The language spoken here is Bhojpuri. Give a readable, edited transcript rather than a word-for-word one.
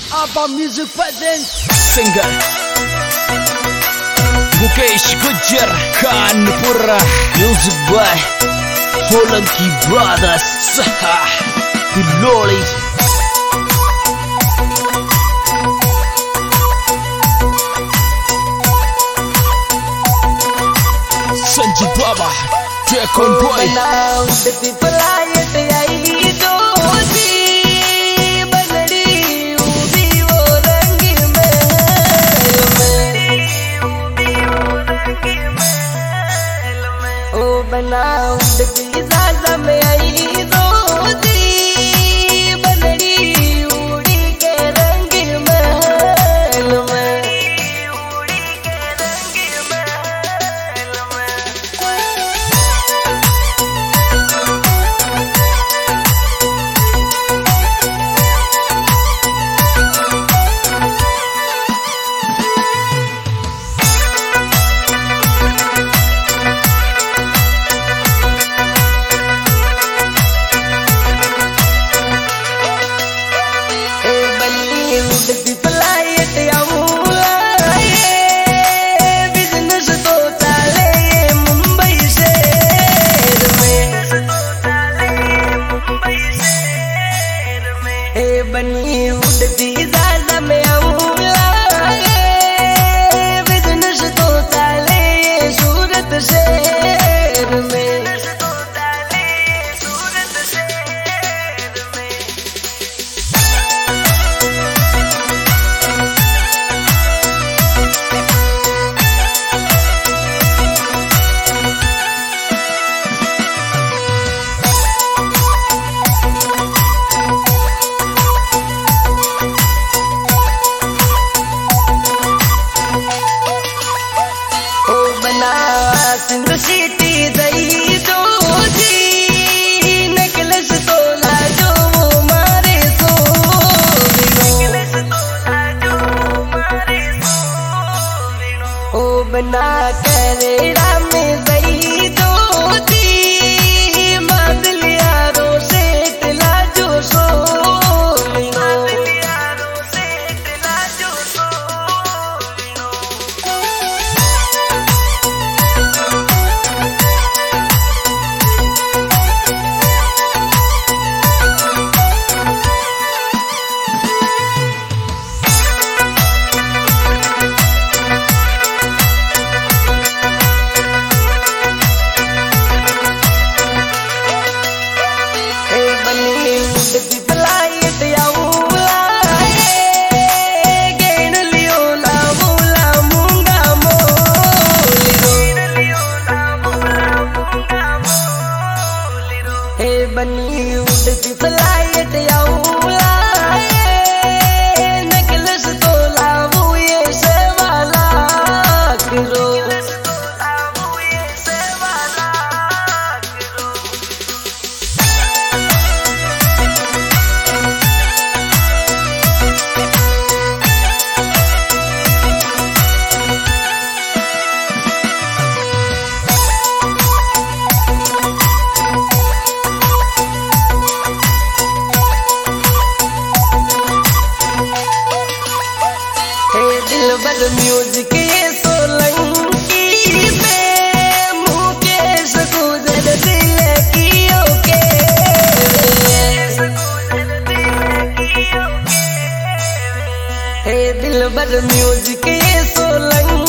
ABBA Music presents singer Mukesh Gujjar Kanpura, music by Solanki Brothers Tiloli Sanjit Baba Take on boy. Now the people are बनाओ पिज़्ज़ा में आई दोती बनड़ी उड़ी के रंग महल में उड़ी के रंग महल में बनी उड़ती ज़्यादा में बिजनेस तो ताले सूरत शहर में सिंध सिटी दई दो जी नेकलेस तोला जो वो मारे सो ओ बना करेड़ा में दई दो जी मादलिया रो से तला जो सो बनी उड़ती फ्लाइट नेकलेस तोला वो ये सेवाला करो दिलबर म्यूजिक ये सोलंकी में मुकेश गुजर दिल की ओके दिलबर म्यूजिक ये सोलंकी